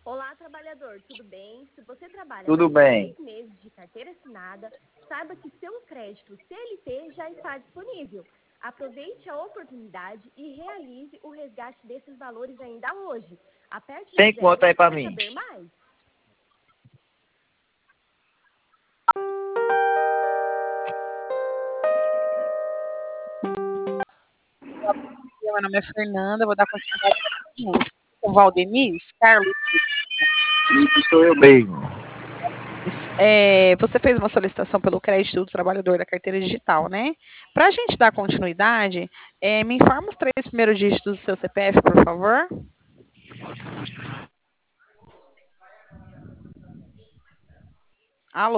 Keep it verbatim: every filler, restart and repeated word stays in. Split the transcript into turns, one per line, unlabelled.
Olá, trabalhador, tudo bem? Se você trabalha
Tudo
mais de
bem.
seis meses de carteira assinada, saiba que seu crédito C L T já está disponível. Aproveite a oportunidade e realize o resgate desses valores ainda hoje. Aperte o
Tem quanto
zero
aí pra
para
mim?
saber mais.
Meu nome é Fernanda, vou dar continuidade com o Valdemir, Carlos.
Isso sou eu mesmo.
É, você fez uma solicitação pelo crédito do trabalhador da carteira digital, né? Para a gente dar continuidade, é, me informa os três primeiros dígitos do seu C P F, por favor.